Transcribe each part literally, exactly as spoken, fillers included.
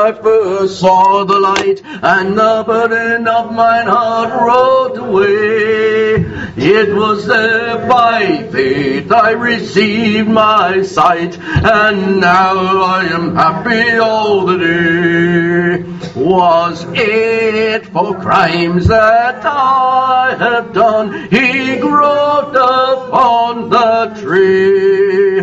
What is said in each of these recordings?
I first saw the light, and the burden of mine heart rolled away. It was there by faith I received my sight, and now I am happy all the day. Was it for crimes that I have done, He groped upon the tree?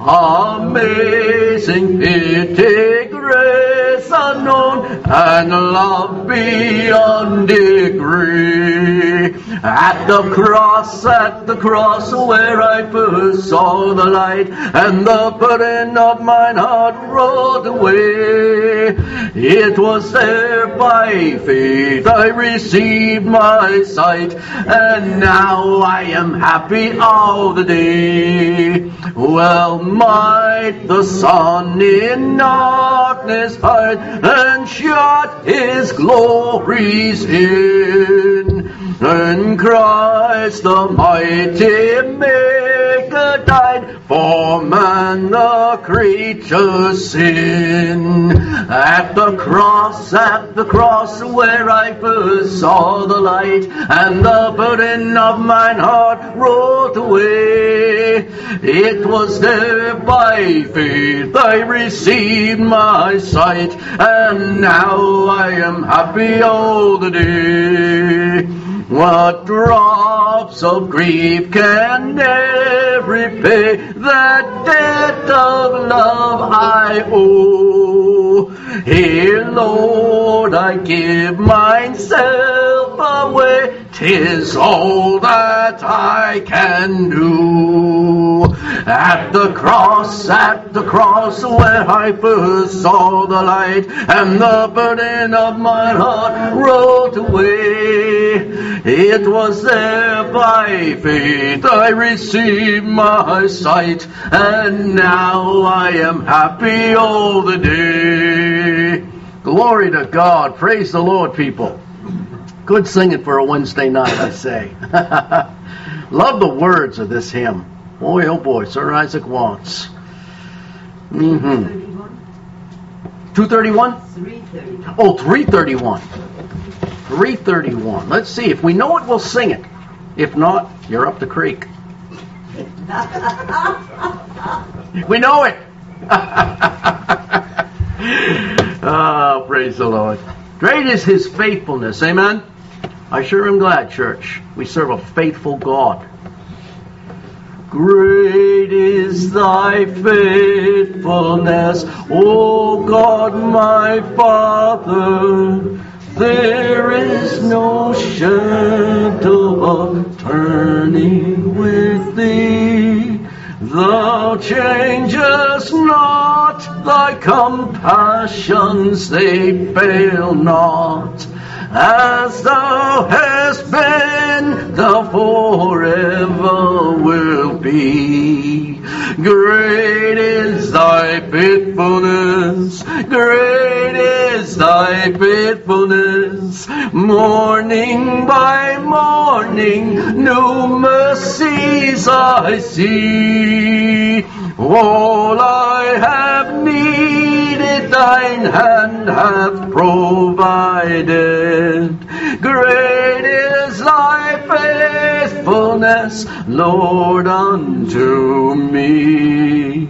Amazing pity, grace unknown, and love beyond degree. At the cross, at the cross where I first saw the light, and the burden of mine heart rolled away. It was there by faith I received my sight, and now I am happy all the day. Well might the sun in darkness hide, and shut his glories in, and Christ the mighty Maker died for man the creature's sin. At the cross, at the cross where I first saw the light, and the burden of mine heart rolled away. It was there by faith I received my sight, and now I am happy all the day. What drops of grief can never repay that debt of love I owe? Here, Lord, I give myself away. 'Tis all that I can do. At the cross, at the cross where I first saw the light, and the burden of my heart rolled away. It was there by faith I received my sight, and now I am happy all the day. Glory to God. Praise the Lord, people. Good singing for a Wednesday night, I say. Love the words of this hymn. Boy, oh boy, Sir Isaac Watts. Mm-hmm. two thirty-one? three thirty-one. Oh, three thirty-one. three thirty-one. Let's see. If we know it, we'll sing it. If not, you're up the creek. We know it. Oh, praise the Lord. Great is His faithfulness. Amen? I sure am glad, church. We serve a faithful God. Great is thy faithfulness, O God my Father. There is no shadow of turning with thee. Thou changest not, thy compassions, they fail not. As thou hast been, thou forever will be. Great is thy faithfulness, great is thy faithfulness. Morning by morning, new mercies I see. All I have needed, thine hand hath provided. Great is thy faithfulness, Lord, unto me.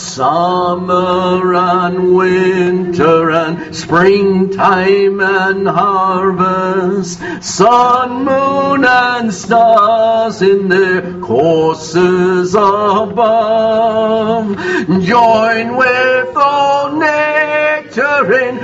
Summer and winter and springtime and harvest, sun, moon, and stars in their courses above, join with all nature in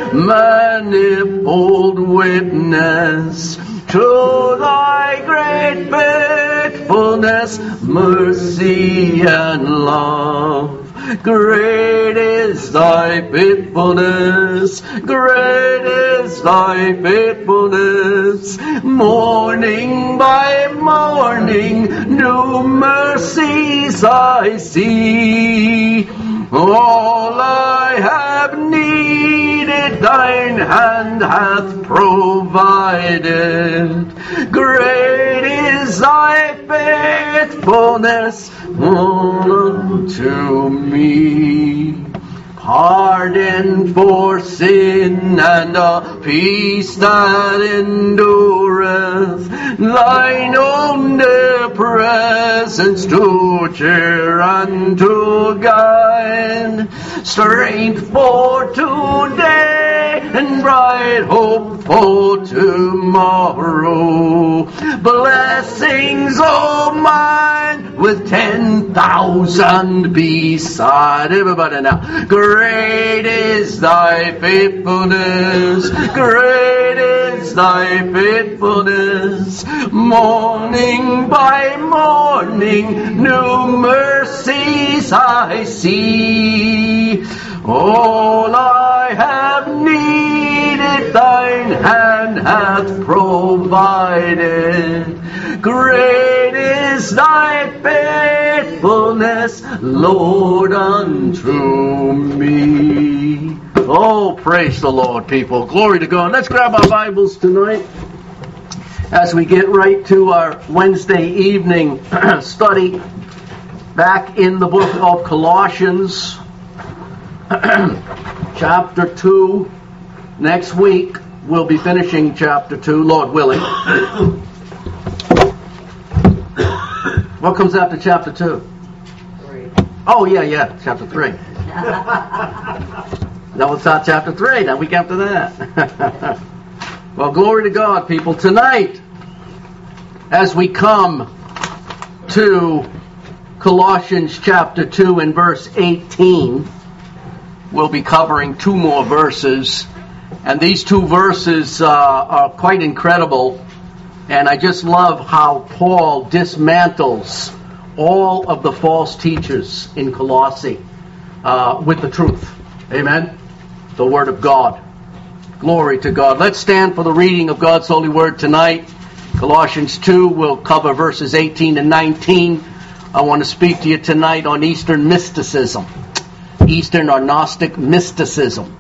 manifold witness to thy great faithfulness, mercy, and love. Great is thy faithfulness, great is thy faithfulness. Morning by morning, new mercies I see. All I have needed, thine hand hath provided. Great is thy faithfulness unto me. hardened for sin, and a peace that endureth, thine omnipresence to cheer and to guide, strength for today and bright hope for tomorrow, blessings all mine with ten thousand beside. Everybody now. Great is thy faithfulness, great is thy faithfulness, morning by morning new mercies I see. All I have needed thine hand hath provided. Great is thy faithfulness, Lord, unto me. Oh, praise the Lord, people. Glory to God. Let's grab our Bibles tonight as we get right to our Wednesday evening study back in the book of Colossians, chapter two. Next week, we'll be finishing chapter two, Lord willing. What comes after chapter two? Three. Oh, yeah, yeah, chapter three. That will start chapter three, that week after that. Well, glory to God, people. Tonight, as we come to Colossians chapter two and verse eighteen, we'll be covering two more verses. And these two verses uh, are quite incredible. And I just love how Paul dismantles all of the false teachers in Colossae uh, with the truth. Amen? The Word of God. Glory to God. Let's stand for the reading of God's holy Word tonight. Colossians two, we'll cover verses eighteen and nineteen. I want to speak to you tonight on Eastern mysticism. Eastern or Gnostic mysticism.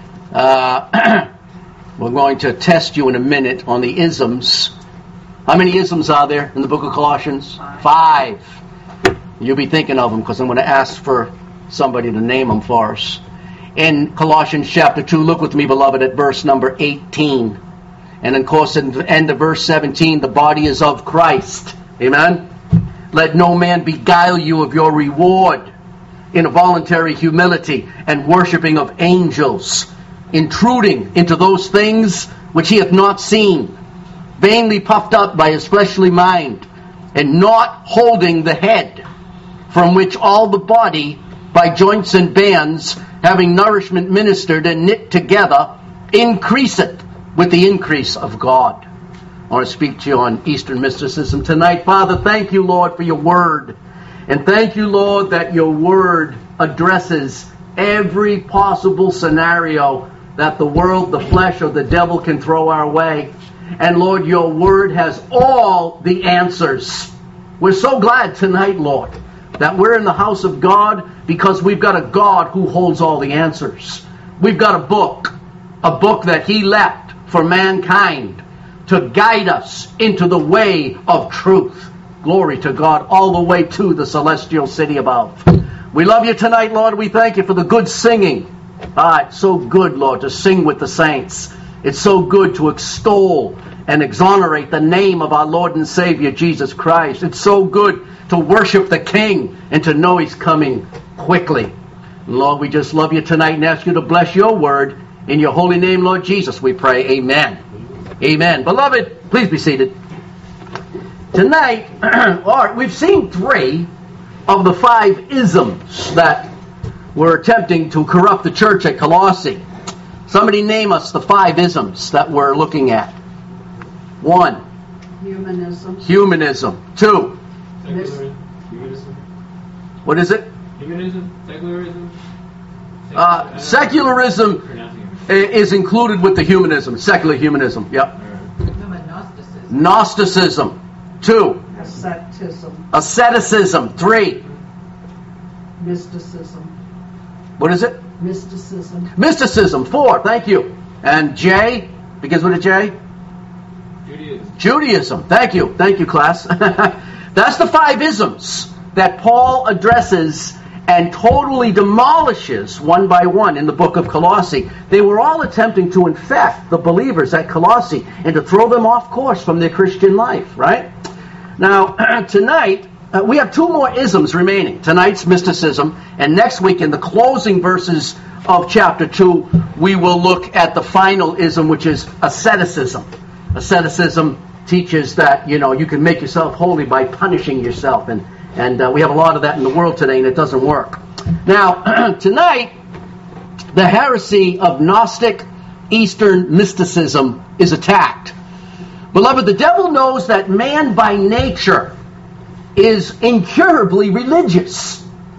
Uh, we're going to test you in a minute on the isms. How many isms are there in the book of Colossians? Five. Five. You'll be thinking of them because I'm going to ask for somebody to name them for us. In Colossians chapter two, look with me, beloved, at verse number eighteen. And of course, at the end of verse seventeen, the body is of Christ. Amen? Let no man beguile you of your reward in a voluntary humility and worshiping of angels, intruding into those things which he hath not seen, vainly puffed up by his fleshly mind, and not holding the head, from which all the body, by joints and bands, having nourishment ministered and knit together, increaseth with the increase of God. I want to speak to you on Eastern mysticism tonight. Father, thank you, Lord, for your word. And thank you, Lord, that your word addresses every possible scenario that the world, the flesh, or the devil can throw our way. And Lord, your word has all the answers. We're so glad tonight, Lord, that we're in the house of God because we've got a God who holds all the answers. We've got a book, a book that he left for mankind to guide us into the way of truth. Glory to God, all the way to the celestial city above. We love you tonight, Lord. We thank you for the good singing. Ah, it's so good, Lord, to sing with the saints. It's so good to extol and exonerate the name of our Lord and Savior, Jesus Christ. It's so good to worship the King and to know he's coming quickly. Lord, we just love you tonight and ask you to bless your word. In your holy name, Lord Jesus, we pray. Amen. Amen. Beloved, please be seated. Tonight, all right, we've seen three of the five isms that were attempting to corrupt the church at Colossae. Somebody name us the five isms that we're looking at. One. Humanism. Humanism. Two. Secularism. Humanism. What is it? Humanism. Secularism. Uh, secularism is included with the humanism. Secular humanism. Yep. Gnosticism. Gnosticism. Two. Asceticism. Asceticism. Three. Mysticism. What is it? Mysticism. Mysticism. Four. Thank you. And J? Begins with a J? Judaism. Judaism. Thank you. Thank you, class. That's the five isms that Paul addresses and totally demolishes one by one in the book of Colossae. They were all attempting to infect the believers at Colossae and to throw them off course from their Christian life, right? Now, tonight, uh, we have two more isms remaining. Tonight's mysticism, and next week in the closing verses of chapter two, we will look at the final ism, which is asceticism. Asceticism teaches that, you know, you can make yourself holy by punishing yourself, and And uh, we have a lot of that in the world today, and it doesn't work. Now, tonight, the heresy of Gnostic Eastern mysticism is attacked. Beloved, the devil knows that man by nature is incurably religious.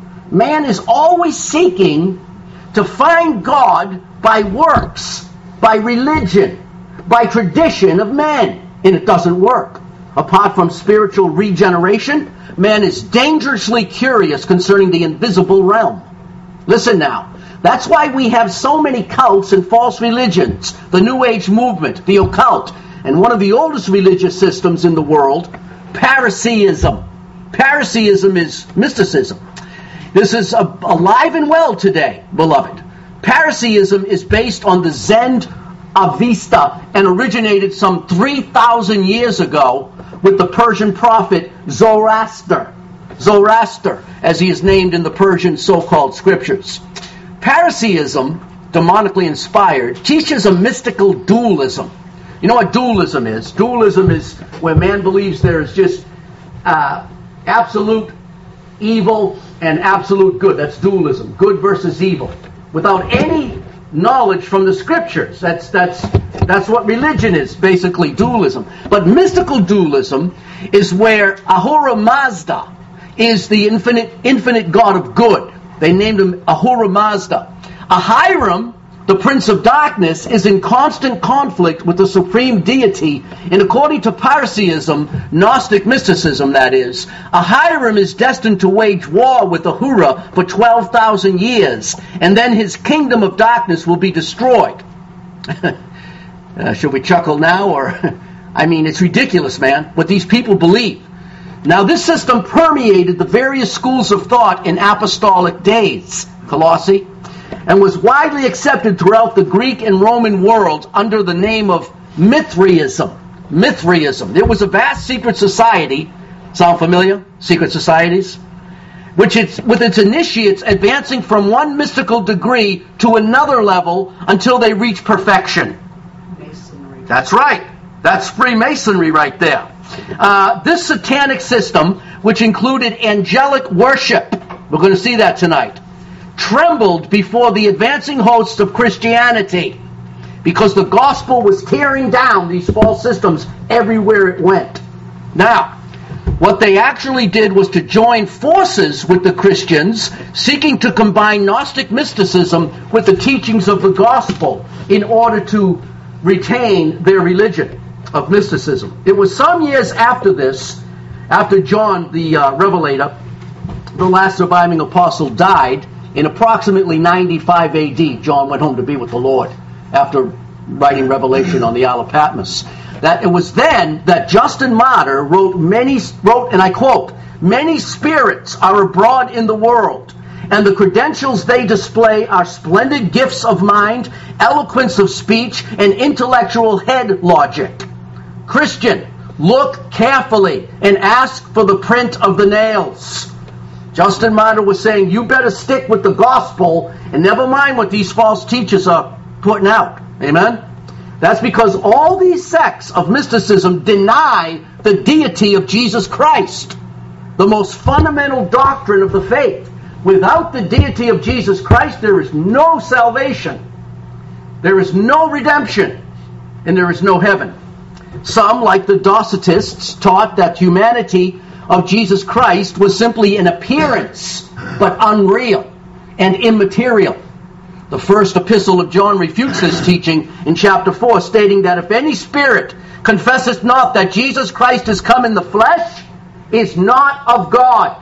Man is always seeking to find God by works, by religion, by tradition of men, and it doesn't work. Apart from spiritual regeneration, man is dangerously curious concerning the invisible realm. Listen now. That's why we have so many cults and false religions. The New Age movement, the occult, and one of the oldest religious systems in the world, Phariseeism. Phariseeism is mysticism. This is a, alive and well today, beloved. Phariseeism is based on the Zend Avesta and originated some three thousand years ago with the Persian prophet Zoroaster. Zoroaster, as he is named in the Persian so-called scriptures. Phariseeism, demonically inspired, teaches a mystical dualism. You know what dualism is? Dualism is where man believes there is just uh, absolute evil and absolute good. That's dualism. Good versus evil. Without any knowledge from the scriptures. That's that's that's what religion is, basically, dualism. But mystical dualism is where Ahura Mazda is the infinite infinite God of good. They named him Ahura Mazda. Ahiram, the Prince of Darkness, is in constant conflict with the supreme deity, and according to Phariseeism, Gnostic mysticism that is, Ahiram is destined to wage war with Ahura for twelve thousand years, and then his kingdom of darkness will be destroyed. uh, should we chuckle now? Or, I mean, it's ridiculous, man, what these people believe. Now, this system permeated the various schools of thought in apostolic days, Colossae, and was widely accepted throughout the Greek and Roman world under the name of Mithraism. Mithraism. It was a vast secret society. Sound familiar? Secret societies? Which it's, with its initiates advancing from one mystical degree to another level until they reach perfection. Masonry. That's right. That's Freemasonry right there. Uh, this satanic system, which included angelic worship, we're going to see that tonight, trembled before the advancing hosts of Christianity because the gospel was tearing down these false systems everywhere it went. Now, what they actually did was to join forces with the Christians, seeking to combine Gnostic mysticism with the teachings of the gospel in order to retain their religion of mysticism. It was some years after this, after John the uh, Revelator, the last surviving apostle, died, in approximately ninety-five A D, John went home to be with the Lord after writing Revelation on the Isle of Patmos. That it was then that Justin Martyr wrote many wrote, and I quote, "Many spirits are abroad in the world, and the credentials they display are splendid gifts of mind, eloquence of speech, and intellectual head logic. Christian, look carefully and ask for the print of the nails." Justin Martyr was saying, you better stick with the gospel and never mind what these false teachers are putting out. Amen? That's because all these sects of mysticism deny the deity of Jesus Christ, the most fundamental doctrine of the faith. Without the deity of Jesus Christ, there is no salvation, there is no redemption, and there is no heaven. Some, like the Docetists, taught that humanity of Jesus Christ was simply an appearance, but unreal and immaterial. The first epistle of John refutes this teaching in chapter four, stating that if any spirit confesseth not that Jesus Christ is come in the flesh, is not of God.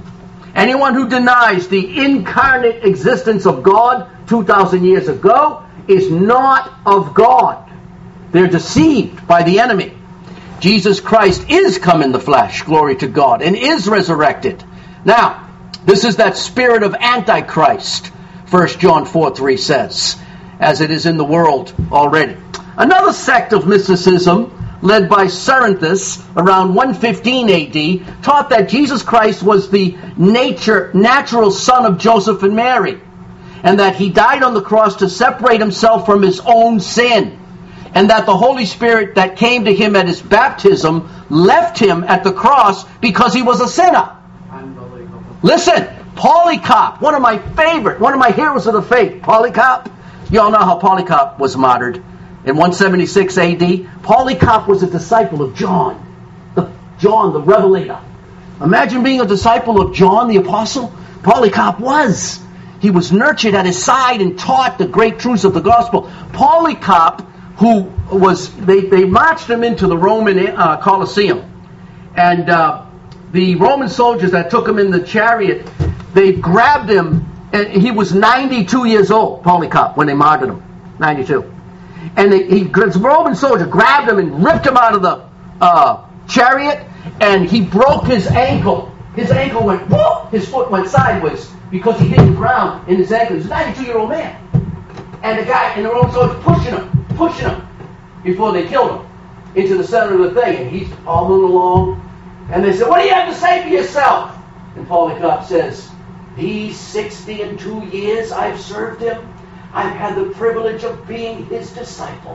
Anyone who denies the incarnate existence of God two thousand years ago is not of God. They're deceived by the enemy. Jesus Christ is come in the flesh, glory to God, and is resurrected. Now, This is that spirit of Antichrist, First John four three says, as it is in the world already. Another sect of mysticism, led by Cerinthus around one fifteen A D, taught that Jesus Christ was the nature, natural son of Joseph and Mary, and that he died on the cross to separate himself from his own sin, and that the Holy Spirit that came to him at his baptism left him at the cross because he was a sinner. Unbelievable. Listen, Polycarp, one of my favorite, one of my heroes of the faith, Polycarp. You all know how Polycarp was martyred in one seventy-six A D. Polycarp was a disciple of John, the John the Revelator. Imagine being a disciple of John the Apostle. Polycarp was. He was nurtured at his side and taught the great truths of the gospel. Polycarp, who was, they, they marched him into the Roman uh, Colosseum. And uh, the Roman soldiers that took him in the chariot, they grabbed him, and he was ninety-two years old, Polycarp, when they martyred him. ninety-two. And they, he, the Roman soldier grabbed him and ripped him out of the uh, chariot, and he broke his ankle. His ankle went, whoop, his foot went sideways because he hit the ground in his ankle. He was a ninety-two-year-old man. And the guy and the Roman soldier pushing him, pushing him before they killed him into the center of the thing. And he's hobbling along. And they said, what do you have to say for yourself? And Polycarp says, these sixty and two years I've served him, I've had the privilege of being his disciple.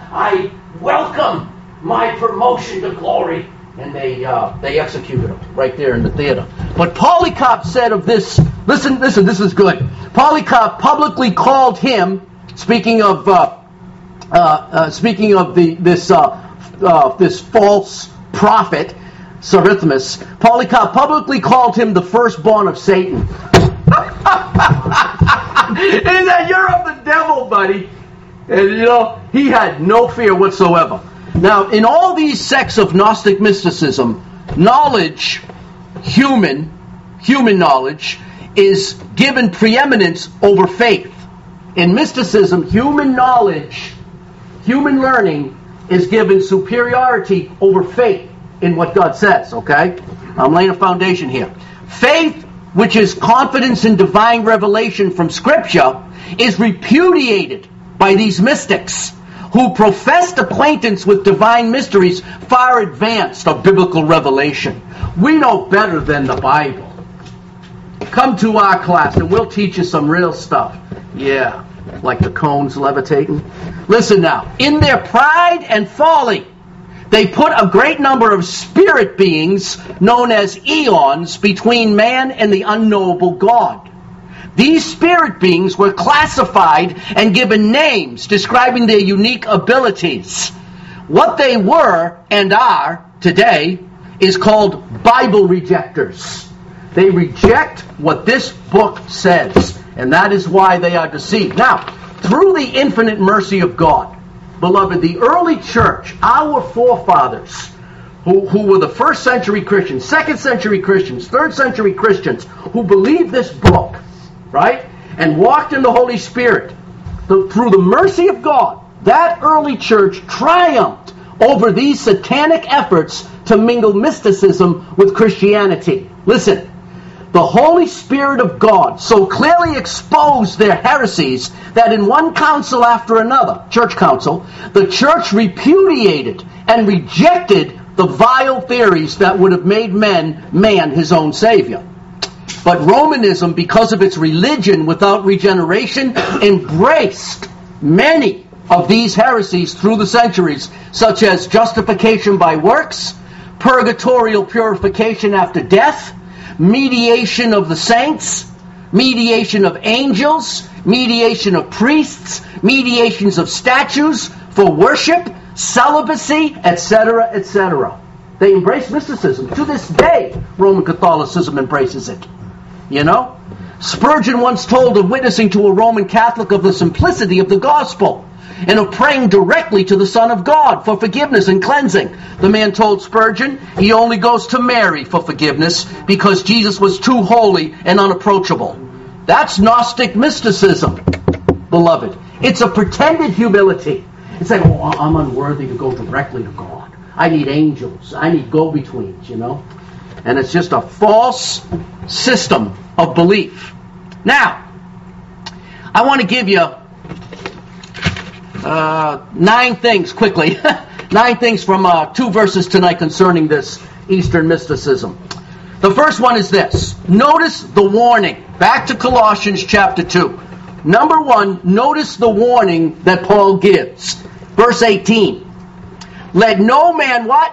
I welcome my promotion to glory. And they uh, they executed him right there in the theater. But Polycarp said of this, listen, listen, this is good. Polycarp publicly called him, speaking of uh, uh, uh, speaking of the this uh, uh, this false prophet, Cerinthus, Polycarp publicly called him the firstborn of Satan. He said, you're of the devil, buddy. And you know, he had no fear whatsoever. Now, in all these sects of Gnostic mysticism, knowledge, human, human knowledge, is given preeminence over faith. In mysticism, human knowledge, human learning is given superiority over faith in what God says, okay? I'm laying a foundation here. Faith, which is confidence in divine revelation from Scripture, is repudiated by these mystics who professed acquaintance with divine mysteries far advanced of biblical revelation. We know better than the Bible. Come to our class and we'll teach you some real stuff. Yeah, like the cones levitating. Listen now, in their pride and folly, they put a great number of spirit beings known as eons between man and the unknowable God. These spirit beings were classified and given names describing their unique abilities. What they were and are today is called Bible rejectors. They reject what this book says, and that is why they are deceived. Now, through the infinite mercy of God, beloved, the early church, our forefathers, who, who were the first century Christians, second century Christians, third century Christians, who believed this book, right, and walked in the Holy Spirit, the, through the mercy of God, that early church triumphed over these satanic efforts to mingle mysticism with Christianity. Listen, the Holy Spirit of God so clearly exposed their heresies that in one council after another, church council, the church repudiated and rejected the vile theories that would have made men man his own Savior. But Romanism, because of its religion without regeneration, embraced many of these heresies through the centuries, such as justification by works, purgatorial purification after death, mediation of the saints, mediation of angels, mediation of priests, mediations of statues for worship, celibacy, et cetera, et cetera. They embrace mysticism. To this day, Roman Catholicism embraces it. You know? Spurgeon once told of witnessing to a Roman Catholic of the simplicity of the gospel and of praying directly to the Son of God for forgiveness and cleansing. The man told Spurgeon he only goes to Mary for forgiveness because Jesus was too holy and unapproachable. That's Gnostic mysticism, beloved. It's a pretended humility. It's like, oh, I'm unworthy to go directly to God. I need angels. I need go-betweens, you know. And it's just a false system of belief. Now, I want to give you uh, nine things quickly. Nine things from uh, two verses tonight concerning this Eastern mysticism. The first one is this. Notice the warning. Back to Colossians chapter two. Number one, notice the warning that Paul gives. Verse eighteen. Let no man what?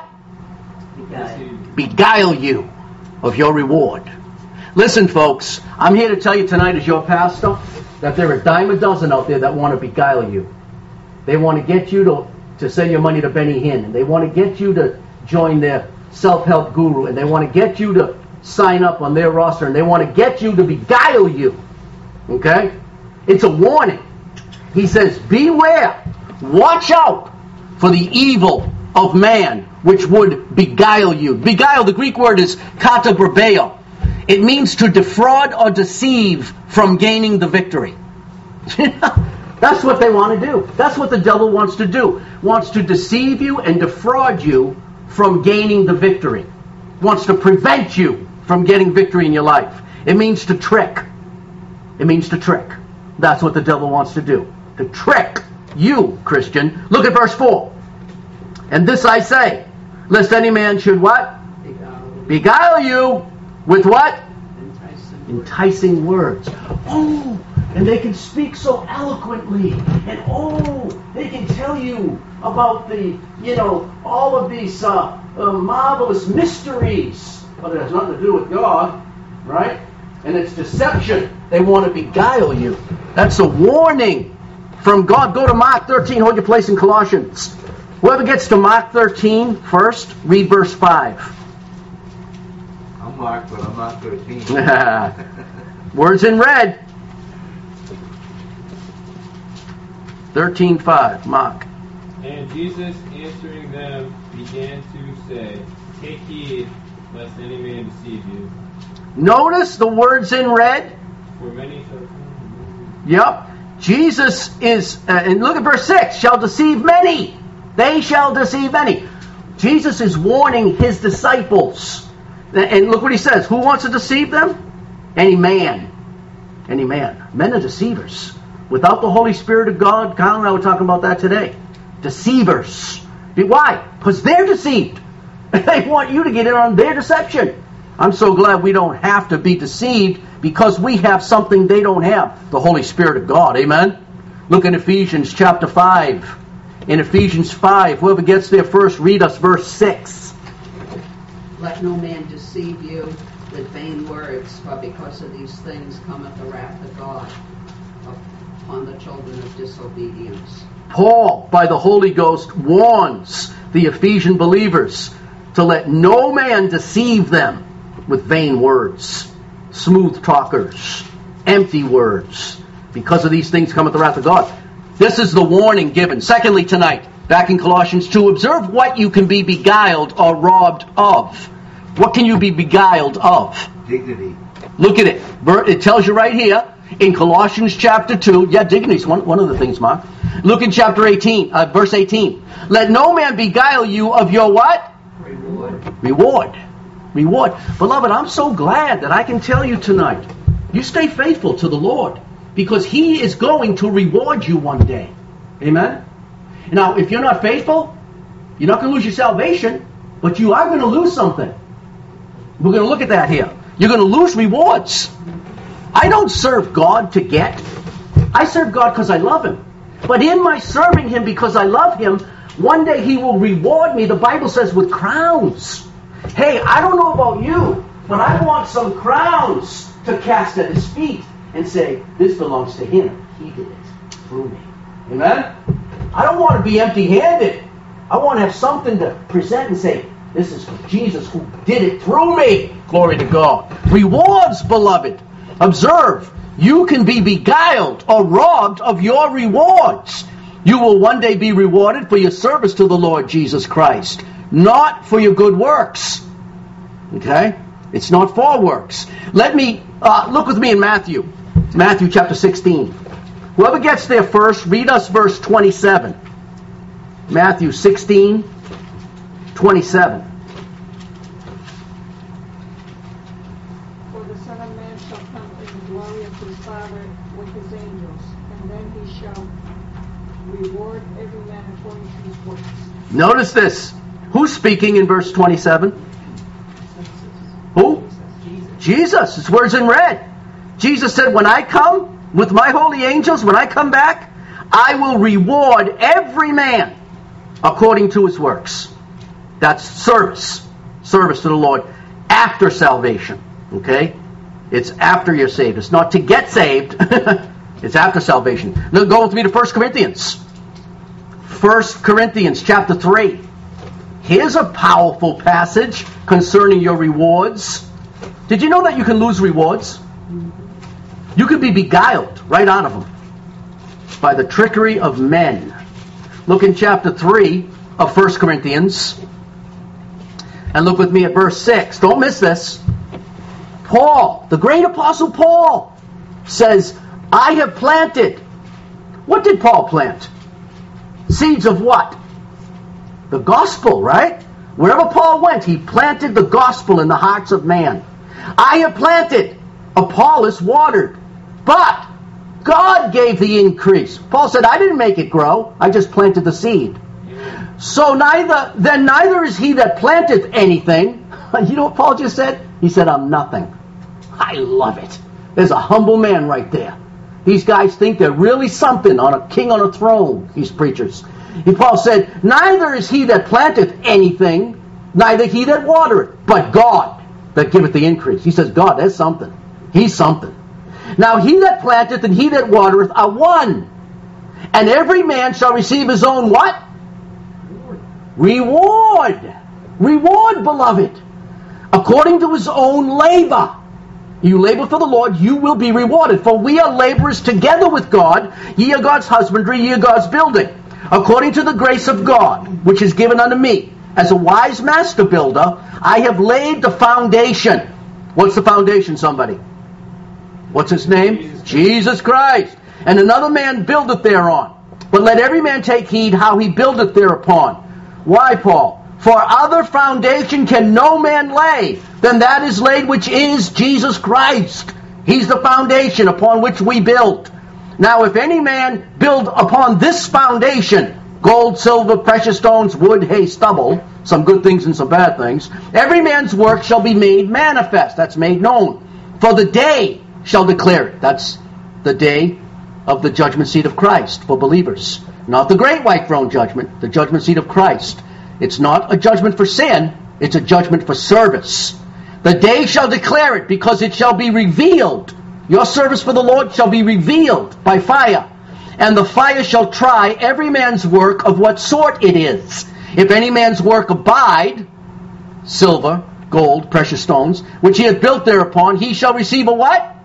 Beguile you of your reward. Listen, folks, I'm here to tell you tonight as your pastor that there are a dime a dozen out there that want to beguile you. They want to get you to, to send your money to Benny Hinn, and they want to get you to join their self-help guru, and they want to get you to sign up on their roster, and they want to get you to beguile you. Okay? It's a warning. He says, beware, watch out for the evil of man, which would beguile you. Beguile, the Greek word is katabrabeo. It means to defraud or deceive from gaining the victory. That's what they want to do. That's what the devil wants to do. Wants to deceive you and defraud you from gaining the victory. Wants to prevent you from getting victory in your life. It means to trick. It means to trick. That's what the devil wants to do. To trick you, Christian. Look at verse four. And this I say, lest any man should what? Beguile. Beguile you with what? Enticing. Enticing words. Oh, and they can speak so eloquently. And oh, they can tell you about the, you know, all of these uh, uh, marvelous mysteries. But it has nothing to do with God, right? And it's deception. They want to beguile you. That's a warning from God. Go to Mark thirteen. Hold your place in Colossians. Whoever gets to Mark thirteen first, read verse five. I'm Mark, but I'm not thirteen. Words in red. thirteen five, Mark. And Jesus answering them began to say, take heed, lest any man deceive you. Notice the words in red. For many shall come. Yep. Jesus is, uh, and look at verse six, shall deceive many. They shall deceive many. Jesus is warning his disciples. And look what he says. Who wants to deceive them? Any man. Any man. Men are deceivers. Without the Holy Spirit of God, Kyle and I were talking about that today. Deceivers. Why? Because they're deceived. They want you to get in on their deception. I'm so glad we don't have to be deceived because we have something they don't have. The Holy Spirit of God. Amen? Look in Ephesians chapter five. In Ephesians five, whoever gets there first, read us verse six. Let no man deceive you with vain words, for because of these things cometh the wrath of God upon the children of disobedience. Paul, by the Holy Ghost, warns the Ephesian believers to let no man deceive them with vain words, smooth talkers, empty words. Because of these things cometh the wrath of God. This is the warning given. Secondly, tonight, back in Colossians two, observe what you can be beguiled or robbed of. What can you be beguiled of? Dignity. Look at it. It tells you right here in Colossians chapter two. Yeah, dignity is one, one of the things, Mark. Look in chapter eighteen, uh, verse eighteen. Let no man beguile you of your what? Reward. Reward. Reward. Beloved, I'm so glad that I can tell you tonight, you stay faithful to the Lord. Because He is going to reward you one day. Amen? Now, if you're not faithful, you're not going to lose your salvation, but you are going to lose something. We're going to look at that here. You're going to lose rewards. I don't serve God to get. I serve God because I love Him. But in my serving Him because I love Him, one day He will reward me, the Bible says, with crowns. Hey, I don't know about you, but I want some crowns to cast at His feet. And say, this belongs to Him. He did it through me. Amen? I don't want to be empty-handed. I want to have something to present and say, this is for Jesus who did it through me. Glory to God. Rewards, beloved. Observe, you can be beguiled or robbed of your rewards. You will one day be rewarded for your service to the Lord Jesus Christ, not for your good works. Okay? It's not for works. Let me, uh, look with me in Matthew. Matthew chapter sixteen. Whoever gets there first, read us verse twenty-seven. Matthew sixteen, twenty-seven. every man according to his works. Notice this. Who's speaking in verse twenty-seven? Who? Jesus. His words in red. Jesus said, when I come with my holy angels, when I come back, I will reward every man according to his works. That's service. Service to the Lord after salvation. Okay? It's after you're saved. It's not to get saved. It's after salvation. Now go with me to First Corinthians. First Corinthians chapter three. Here's a powerful passage concerning your rewards. Did you know that you can lose rewards? You can be beguiled right out of them by the trickery of men. Look in chapter three of First Corinthians. And look with me at verse six. Don't miss this. Paul, the great apostle Paul, says, I have planted. What did Paul plant? Seeds of what? The gospel, right? Wherever Paul went, he planted the gospel in the hearts of man. I have planted. Apollos watered. But God gave the increase. Paul said, I didn't make it grow. I just planted the seed. So neither, then neither is he that planteth anything. You know what Paul just said? He said, I'm nothing. I love it. There's a humble man right there. These guys think they're really something, on a king on a throne, these preachers. And Paul said, neither is he that planteth anything, neither he that watereth, but God that giveth the increase. He says, God, that's something. He's something. Now he that planteth and he that watereth are one. And every man shall receive his own what? Reward. Reward, Reward, beloved. According to his own labor. You labor for the Lord, you will be rewarded. For we are laborers together with God. Ye are God's husbandry, ye are God's building. According to the grace of God, which is given unto me, as a wise master builder, I have laid the foundation. What's the foundation, somebody? What's his name? Jesus, Jesus Christ. And another man buildeth thereon. But let every man take heed how he buildeth thereupon. Why, Paul? For other foundation can no man lay than that is laid which is Jesus Christ. He's the foundation upon which we build. Now if any man build upon this foundation, gold, silver, precious stones, wood, hay, stubble, some good things and some bad things, every man's work shall be made manifest. That's made known. For the day shall declare it. That's the day of the judgment seat of Christ for believers. Not the great white throne judgment, the judgment seat of Christ. It's not a judgment for sin, it's a judgment for service. The day shall declare it, because it shall be revealed. Your service for the Lord shall be revealed by fire. And the fire shall try every man's work of what sort it is. If any man's work abide, silver, gold, precious stones, which he hath built thereupon, he shall receive a what?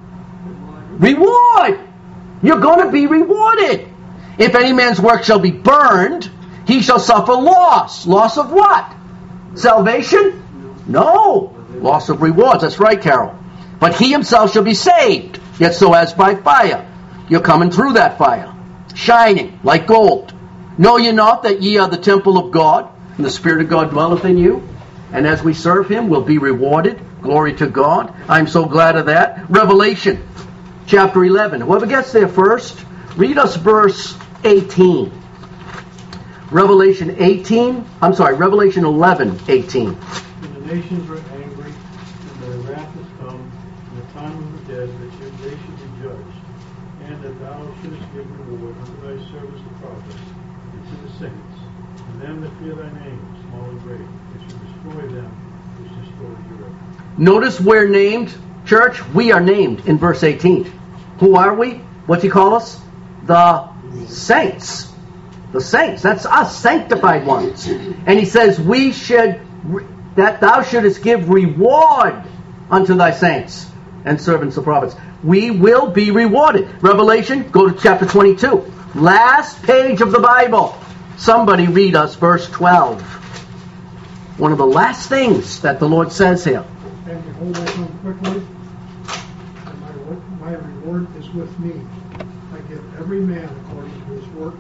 Reward. You're going to be rewarded. If any man's work shall be burned, he shall suffer loss. Loss of what? Salvation? No. Loss of rewards. That's right, Carol. But he himself shall be saved, yet so as by fire. You're coming through that fire, shining like gold. Know ye not that ye are the temple of God, and the Spirit of God dwelleth in you? And as we serve him, we'll be rewarded. Glory to God. I'm so glad of that. Revelation chapter eleven. Whoever gets there first, read us verse eighteen. Revelation eighteen, I'm sorry, Revelation eleven, eighteen. And the nations were angry, and their wrath is come, and the time of the dead, that should, they should be judged, and that thou shouldest give reward unto thy servants the prophets, and to the saints, and them that fear thy name, small and great, that should destroy them which destroy the earth. Notice we're named, church, we are named in verse eighteen. Who are we? What's he call us? The saints. The saints, that's us, sanctified ones. And he says, we should, that thou shouldest give reward unto thy saints and servants of prophets. We will be rewarded. Revelation, go to chapter twenty-two. Last page of the Bible. Somebody read us verse twelve. One of the last things that the Lord says here. And behold, I come quickly, and my, my reward is with me. I give every man according to his work.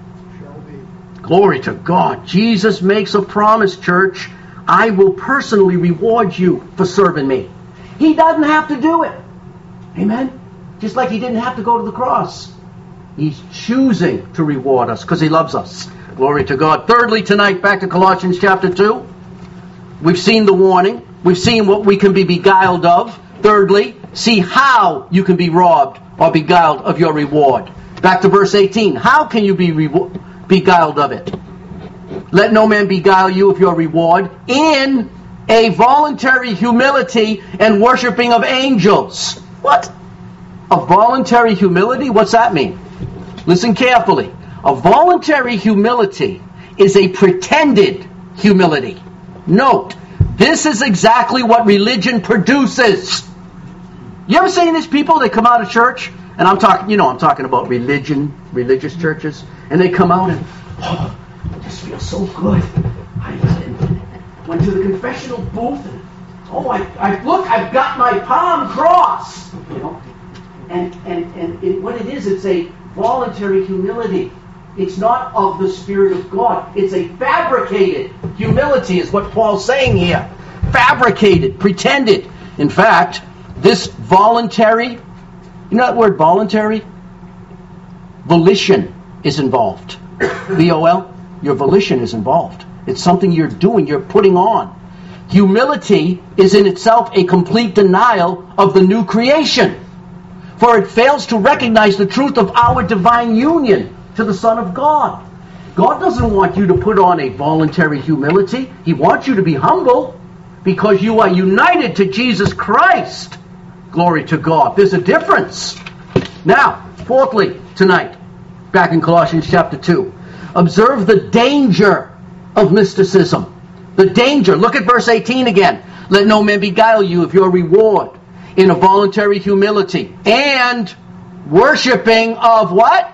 Glory to God. Jesus makes a promise, church. I will personally reward you for serving me. He doesn't have to do it. Amen? Just like he didn't have to go to the cross. He's choosing to reward us because he loves us. Glory to God. Thirdly, tonight, back to Colossians chapter two. We've seen the warning. We've seen what we can be beguiled of. Thirdly, see how you can be robbed or beguiled of your reward. Back to verse eighteen. How can you be re- beguiled of it? Let no man beguile you of your reward in a voluntary humility and worshiping of angels. What? A voluntary humility? What's that mean? Listen carefully. A voluntary humility is a pretended humility. Note, this is exactly what religion produces. You ever seen these people that come out of church? And I'm talking, you know, I'm talking about religion, religious churches. And they come out and, oh, I just feel so good. I went to the confessional booth and, oh, I, I look, I've got my palm crossed. You know, and and and it, what it is, it's a voluntary humility. It's not of the Spirit of God. It's a fabricated humility, is what Paul's saying here. Fabricated, pretended. In fact, this voluntary, you know that word voluntary? Volition is involved. V O L, your volition is involved. It's something you're doing, you're putting on. Humility is in itself a complete denial of the new creation, for it fails to recognize the truth of our divine union to the Son of God. God doesn't want you to put on a voluntary humility. He wants you to be humble because you are united to Jesus Christ. Glory to God. There's a difference. Now, fourthly, tonight, back in Colossians chapter two, observe the danger of mysticism. The danger. Look at verse eighteen again. Let no man beguile you of your reward in a voluntary humility and worshiping of what?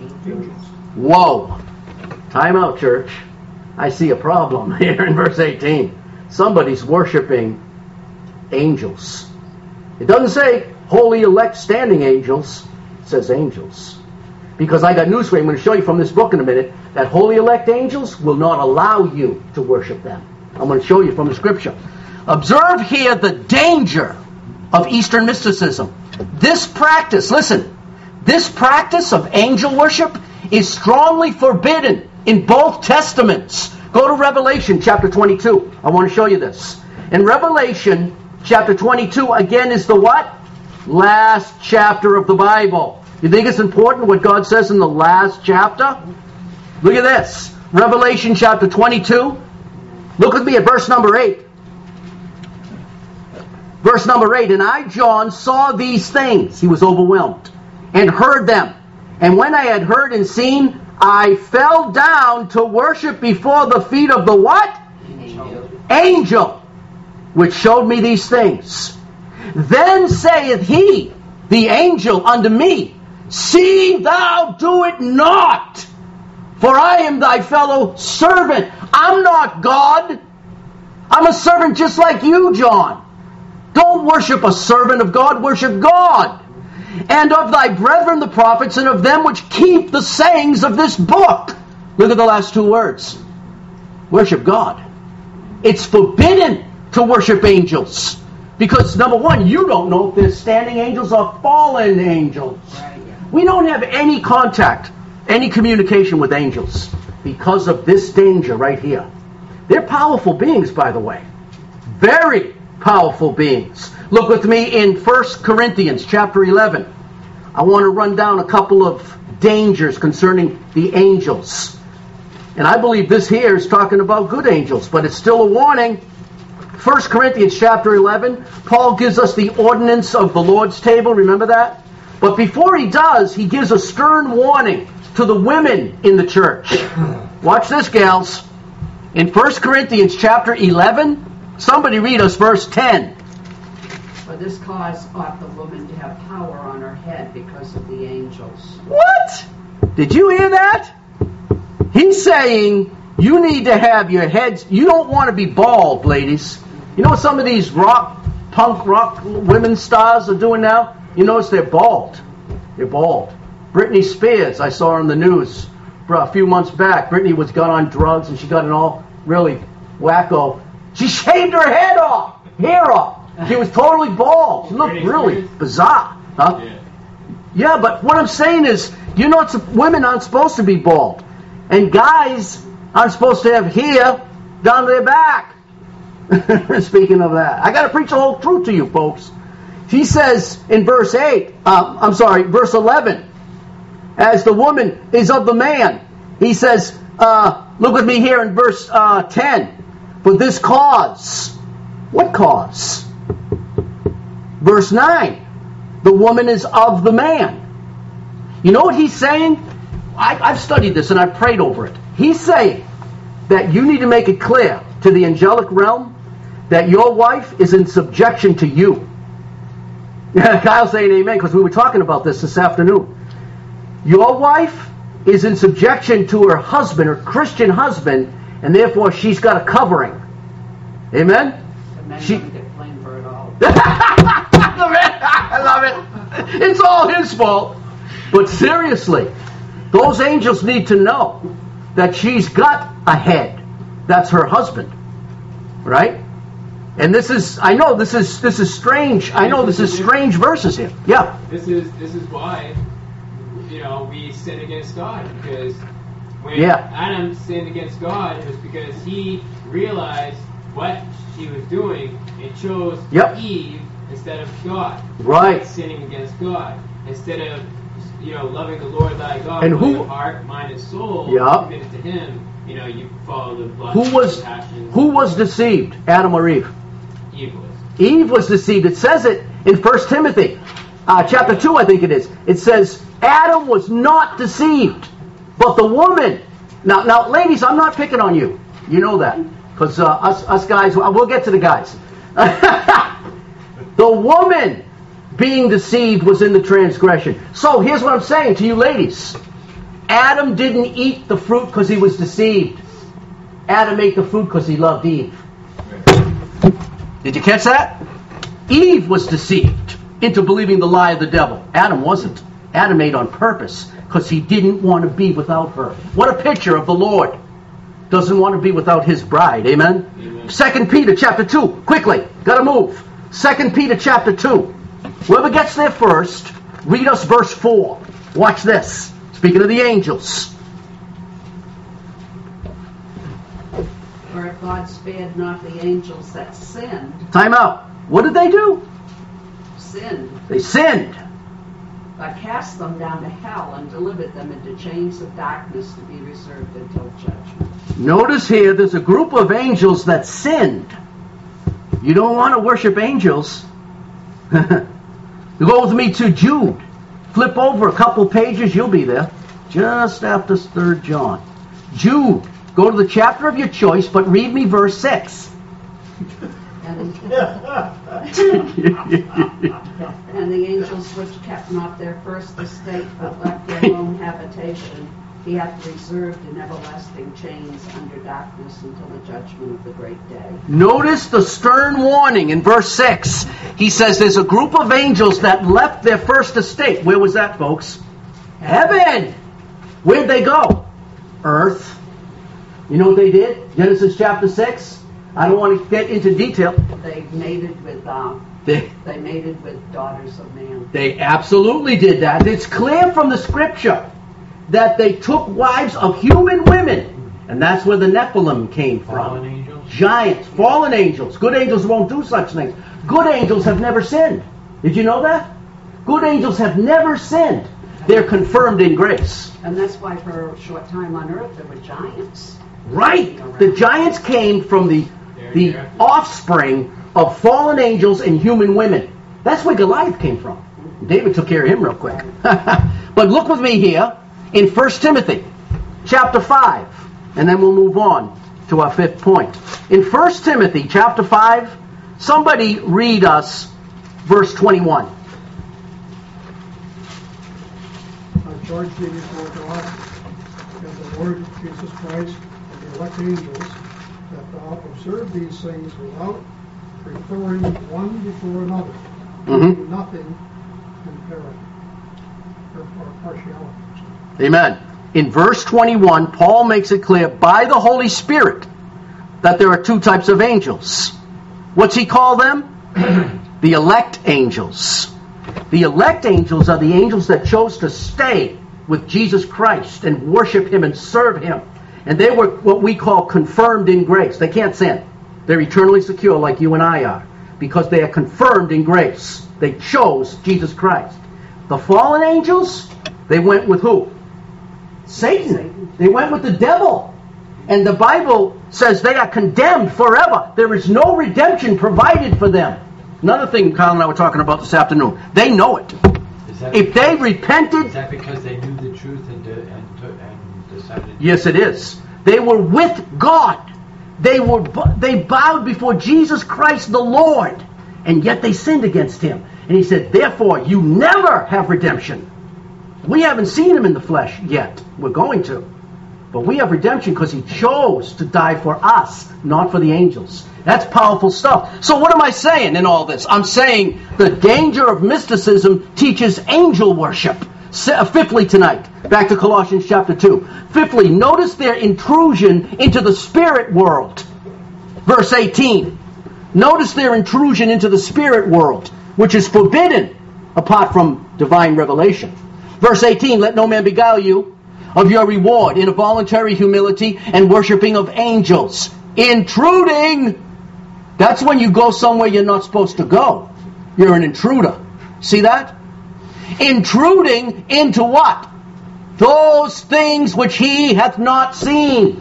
Whoa. Time out, church. I see a problem here in verse eighteen. Somebody's worshiping angels. It doesn't say holy elect standing angels. It says angels. Because I got news for you. I'm going to show you from this book in a minute that holy elect angels will not allow you to worship them. I'm going to show you from the scripture. Observe here the danger of Eastern mysticism. This practice, listen, this practice of angel worship is strongly forbidden in both testaments. Go to Revelation chapter twenty-two. I want to show you this. In Revelation chapter twenty-two, again, is the what? Last chapter of the Bible. You think it's important what God says in the last chapter? Look at this. Revelation chapter twenty-two. Look with me at verse number eight. Verse number eight. And I, John, saw these things. He was overwhelmed. And heard them. And when I had heard and seen, I fell down to worship before the feet of the what? Angel. Angel, which showed me these things. Then saith he, the angel, unto me, see thou do it not, for I am thy fellow servant. I'm not God. I'm a servant just like you, John. Don't worship a servant of God, worship God. And of thy brethren the prophets, and of them which keep the sayings of this book. Look at the last two words. Worship God. It's forbidden to worship angels. Because, number one, you don't know if they're standing angels or fallen angels. We don't have any contact, any communication with angels because of this danger right here. They're powerful beings, by the way. Very powerful beings. Look with me in First Corinthians chapter eleven. I want to run down a couple of dangers concerning the angels. And I believe this here is talking about good angels, but it's still a warning. First Corinthians chapter eleven, Paul gives us the ordinance of the Lord's table. Remember that? But before he does, he gives a stern warning to the women in the church. Watch this, gals. In First Corinthians chapter eleven, somebody read us verse ten. For this cause ought the woman to have power on her head because of the angels. What? Did you hear that? He's saying you need to have your heads, you don't want to be bald, ladies. You know what some of these rock, punk rock women stars are doing now? You notice they're bald. They're bald. Britney Spears, I saw her on the news a few months back. Britney was got on drugs and she got an all really wacko. She shaved her head off, hair off. She was totally bald. She looked really bizarre. Huh? Yeah. Yeah, but what I'm saying is, you're not, women aren't supposed to be bald. And guys aren't supposed to have hair down their back. Speaking of that, I got to preach the whole truth to you, folks. He says in verse eight, uh, I'm sorry, verse eleven, as the woman is of the man, he says, uh, look with me here in verse uh, ten, for this cause. What cause? Verse nine, the woman is of the man. You know what he's saying? I, I've studied this and I've prayed over it. He's saying that you need to make it clear to the angelic realm that your wife is in subjection to you. Yeah, Kyle's saying amen because we were talking about this this afternoon. Your wife is in subjection to her husband, her Christian husband, and therefore she's got a covering. Amen? And then She- you don't get blamed for it all. I love it. I love it. It's all his fault. But seriously, those angels need to know that she's got a head. That's her husband. Right? And this is, I know this is this is strange. I know this is strange verses here. Yeah. This is this is why, you know, we sin against God, because when Yeah. Adam sinned against God, it was because he realized what she was doing and chose Yep. Eve instead of God. Right. Sinning against God instead of, you know, loving the Lord thy God And with who- your heart, mind, and soul. Yep. Committed to Him. You know, you follow the blood. Who was passions. who was deceived? Adam or Eve? Eve was. Eve was deceived. It says it in First Timothy, uh, chapter two, I think it is. It says, Adam was not deceived, but the woman. Now, now, ladies, I'm not picking on you. You know that. Because uh, us, us guys, we'll get to the guys. The woman being deceived was in the transgression. So here's what I'm saying to you ladies. Adam didn't eat the fruit because he was deceived. Adam ate the fruit because he loved Eve. Did you catch that? Eve was deceived into believing the lie of the devil. Adam wasn't. Adam ate on purpose because he didn't want to be without her. What a picture of the Lord. Doesn't want to be without his bride. Amen? Amen. Second Peter chapter two. Quickly. Got to move. Second Peter chapter two. Whoever gets there first, read us verse four. Watch this. Speaking of the angels. For if God spared not the angels that sinned, Time out. What did they do? sinned, They sinned. but cast them down to hell and delivered them into chains of darkness to be reserved until judgment. Notice here, there's a group of angels that sinned. You don't want to worship angels. Go with me to Jude. Flip over a couple pages, you'll be there. Just after Third John. Jude. Go to the chapter of your choice, but read me verse six. And, and the angels which kept not their first estate, but left their own habitation, he hath reserved in everlasting chains under darkness until the judgment of the great day. Notice the stern warning in verse six. He says there's a group of angels that left their first estate. Where was that, folks? Heaven. Where'd they go? Earth. You know what they did? Genesis chapter six. I don't want to get into detail. They mated with um, They, they mated with daughters of man. they absolutely did that. It's clear from the scripture that they took wives of human women. And that's where the Nephilim came from. Fallen angels. Giants, fallen angels. Good angels won't do such things. Good angels have never sinned. Did you know that? Good angels have never sinned. They're confirmed in grace. And that's why for a short time on earth there were giants. Right. The giants came from the, the offspring of fallen angels and human women. That's where Goliath came from. David took care of him real quick. But look with me here in First Timothy chapter five. And then we'll move on to our fifth point. In First Timothy chapter five, somebody read us verse twenty-one. I charge thee before God and the Lord Jesus Christ and the elect angels that thou observe these things without preferring one before another, Mhm. do nothing in error or, or partiality. Amen. In verse twenty-one, Paul makes it clear by the Holy Spirit that there are two types of angels. What's he call them? The elect angels. The elect angels are the angels that chose to stay with Jesus Christ and worship Him and serve Him. And they were what we call confirmed in grace. They can't sin. They're eternally secure like you and I are, because they are confirmed in grace. They chose Jesus Christ. The fallen angels, they went with who? Satan. Satan. They went with the devil. And the Bible says they are condemned forever. There is no redemption provided for them. Another thing Kyle and I were talking about this afternoon. They know it. Is that If because, they repented... Is that because they knew the truth and, de- and, to- and decided... Yes, it is. They were with God. They were they bowed before Jesus Christ the Lord. And yet they sinned against Him. And He said, therefore, you never have redemption. We haven't seen Him in the flesh yet. We're going to. But we have redemption because He chose to die for us, not for the angels. That's powerful stuff. So what am I saying in all this? I'm saying the danger of mysticism teaches angel worship. Fifthly tonight, back to Colossians chapter two. Fifthly, notice their intrusion into the spirit world. Verse eighteen. Notice their intrusion into the spirit world, which is forbidden apart from divine revelation. Verse eighteen, let no man beguile you of your reward in a voluntary humility and worshiping of angels. Intruding! That's when you go somewhere you're not supposed to go. You're an intruder. See that? Intruding into what? Those things which he hath not seen.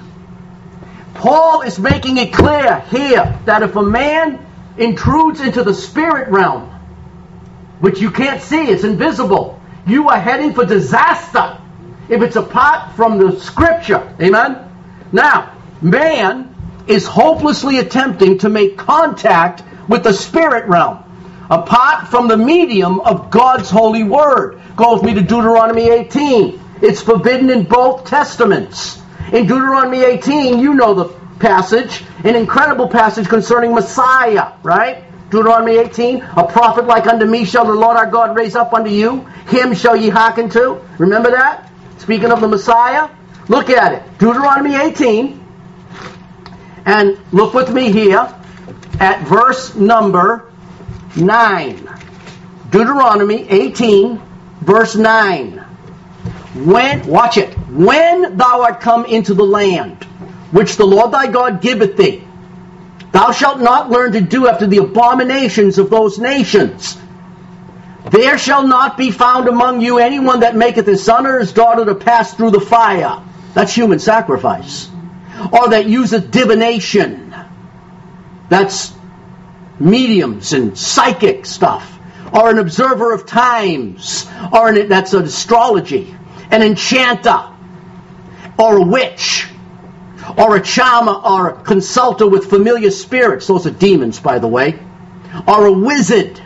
Paul is making it clear here that if a man intrudes into the spirit realm, which you can't see, it's invisible, you are heading for disaster if it's apart from the Scripture. Amen? Now, man is hopelessly attempting to make contact with the spirit realm apart from the medium of God's holy word. Go with me to Deuteronomy eighteen. It's forbidden in both testaments. In Deuteronomy eighteen, you know the passage, an incredible passage concerning Messiah, right? Deuteronomy eighteen, a prophet like unto me shall the Lord our God raise up unto you. Him shall ye hearken to. Remember that? Speaking of the Messiah. Look at it. Deuteronomy eighteen. And look with me here at verse number nine. Deuteronomy eighteen, verse nine. When, watch it. When thou art come into the land, which the Lord thy God giveth thee, thou shalt not learn to do after the abominations of those nations. There shall not be found among you anyone that maketh his son or his daughter to pass through the fire. That's human sacrifice. Or that useth divination. That's mediums and psychic stuff. Or an observer of times. Or an, that's an astrology. An enchanter. Or a witch. Or a charmer or a consulter with familiar spirits. Those are demons, by the way. Or a wizard.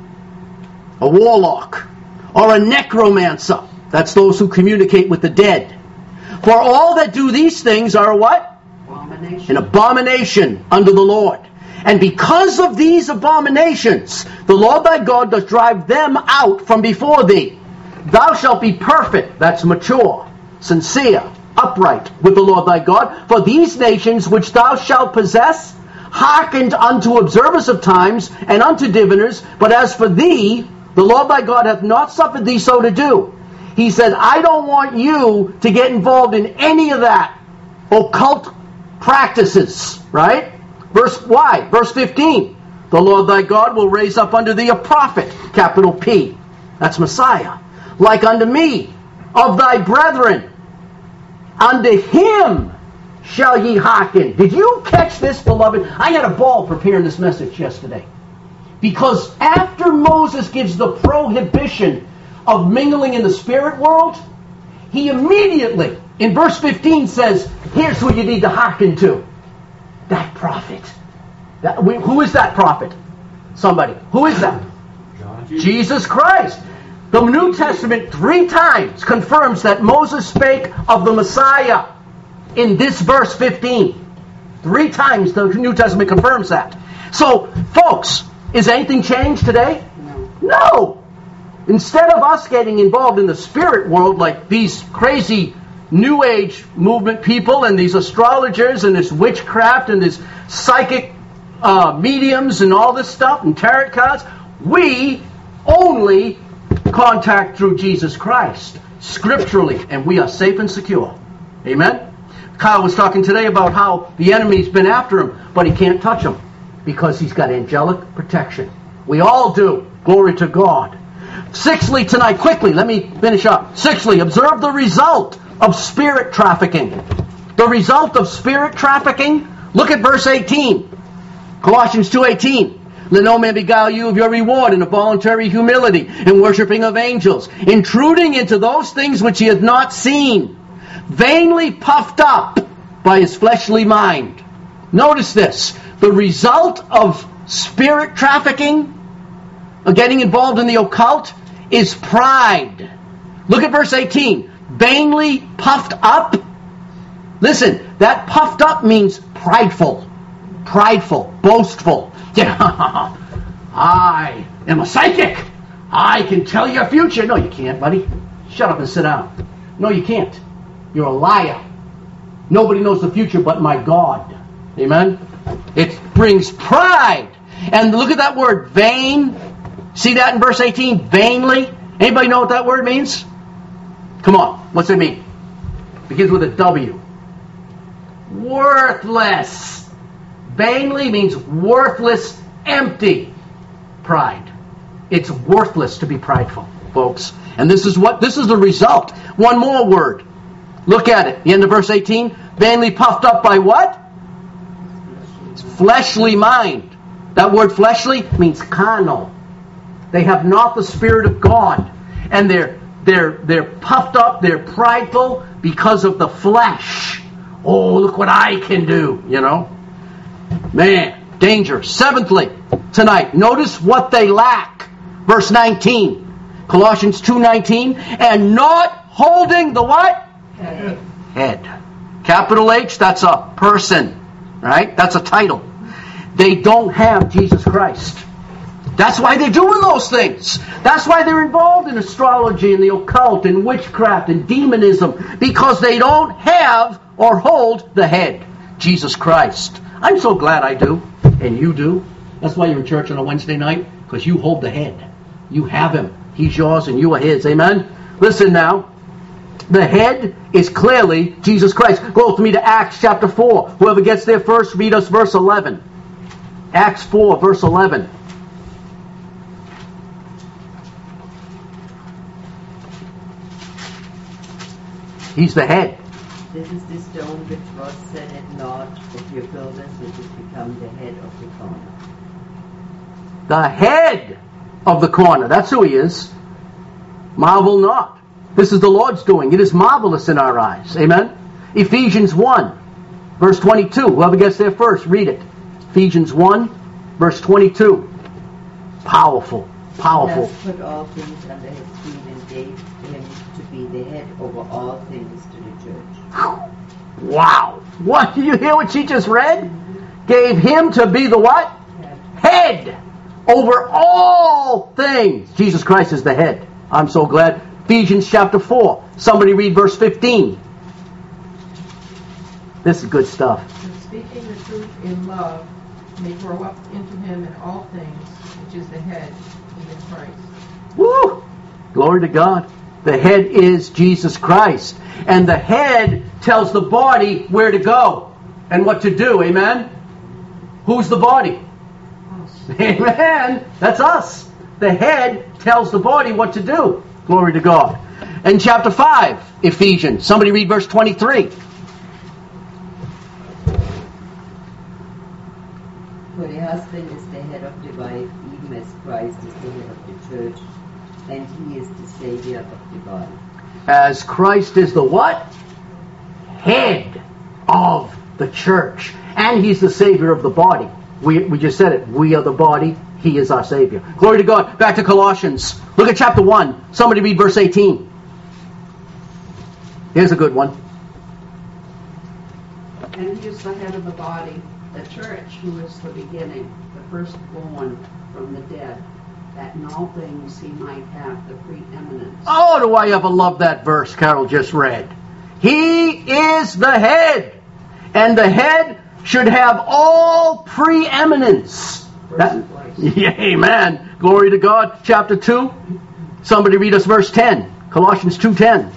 A warlock. Or a necromancer. That's those who communicate with the dead. For all that do these things are what? Abomination. An abomination unto the Lord. And because of these abominations, the Lord thy God doth drive them out from before thee. Thou shalt be perfect, that's mature, sincere, upright with the Lord thy God. For these nations which thou shalt possess hearkened unto observers of times and unto diviners. But as for thee, the Lord thy God hath not suffered thee so to do. He said, I don't want you to get involved in any of that occult practices, right? Verse why? Verse fifteen. The Lord thy God will raise up unto thee a prophet, capital P. That's Messiah. Like unto me, of thy brethren. Unto him shall ye hearken. Did you catch this, beloved? I had a ball preparing this message yesterday. Because after Moses gives the prohibition of mingling in the spirit world, he immediately, in verse fifteen, says, here's who you need to hearken to. That prophet. That, who is that prophet? Somebody. Who is that? John. Jesus Christ. The New Testament three times confirms that Moses spake of the Messiah in this verse fifteen. Three times the New Testament confirms that. So, folks, is anything changed today? No. No! Instead of us getting involved in the spirit world like these crazy New Age movement people and these astrologers and this witchcraft and this psychic uh, mediums and all this stuff and tarot cards, we only contact through Jesus Christ. scripturally, and we are safe and secure. Amen? Kyle was talking today about how the enemy's been after him, but he can't touch him because he's got angelic protection. We all do. Glory to God. Sixthly, tonight, quickly, let me finish up. Sixthly, observe the result of spirit trafficking. The result of spirit trafficking, look at verse eighteen. Colossians two eighteen. Let no man beguile you of your reward in a voluntary humility, in worshiping of angels, intruding into those things which he hath not seen, vainly puffed up by his fleshly mind. Notice this. The result of spirit trafficking, of getting involved in the occult, is pride. Look at verse eighteen. Vainly puffed up. Listen, that puffed up means prideful. Prideful. Boastful. I am a psychic. I can tell your future. No, you can't, buddy. Shut up and sit down. No, you can't. You're a liar. Nobody knows the future but my God. Amen? It brings pride. And look at that word, vain. See that in verse eighteen? Vainly. Anybody know what that word means? Come on. What's it mean? Begins with a W. Worthless. Vainly means worthless, empty. Pride. It's worthless to be prideful, folks. And this is what this is the result. One more word. Look at it. The end of verse eighteen. Vainly puffed up by what? Fleshly mind. That word fleshly means carnal. They have not the Spirit of God. And they're they're they're puffed up, they're prideful because of the flesh. Oh, look what I can do, you know. Man, danger. Seventhly, tonight, notice what they lack. Verse nineteen. Colossians two nineteen. And not holding the what? Head. Head. Capital H, that's a person. Right? That's a title. They don't have Jesus Christ. That's why they're doing those things. That's why they're involved in astrology and the occult and witchcraft and demonism. Because they don't have or hold the head, Jesus Christ. I'm so glad I do. And you do. That's why you're in church on a Wednesday night. Because you hold the head. You have him. He's yours and you are his. Amen? Listen now. The head is clearly Jesus Christ. Go with me to Acts chapter four. Whoever gets there first, read us verse eleven. Acts four, verse eleven. He's the head. This is the stone which was set at naught of your builders, which has become the head of the corner. The head of the corner. That's who he is. Marvel not. This is the Lord's doing. It is marvelous in our eyes. Amen? Ephesians one, verse twenty-two. Whoever gets there first, read it. Ephesians one, verse twenty-two. Powerful. Powerful. He has put all things under his feet and gave him to be the head over all things to the church. Wow. What? Did you hear what she just read? Gave him to be the what? Head. Head. Over all things. Jesus Christ is the head. I'm so glad. Ephesians chapter four. Somebody read verse fifteen. This is good stuff. And speaking the truth in love may grow up into him in all things, which is the head, even Christ. Woo! Glory to God. The head is Jesus Christ. And the head tells the body where to go and what to do. Amen? Who's the body? Amen. That's us. The head tells the body what to do. Glory to God. In chapter five, Ephesians. Somebody read verse twenty-three. For the husband is the head of the wife, even as Christ is the head of the church, and he is the Savior of the body. As Christ is the what? Head of the church. And he's the Savior of the body. We, we just said it. We are the body. He is our Savior. Glory to God. Back to Colossians. Look at chapter one. Somebody read verse eighteen. Here's a good one. And he is the head of the body, the church, who is the beginning, the firstborn from the dead, that in all things he might have the preeminence. Oh, do I ever love that verse Carol just read. He is the head. And the head should have all preeminence. That, yeah, amen. Glory to God. Chapter two. Somebody read us verse ten. Colossians two ten.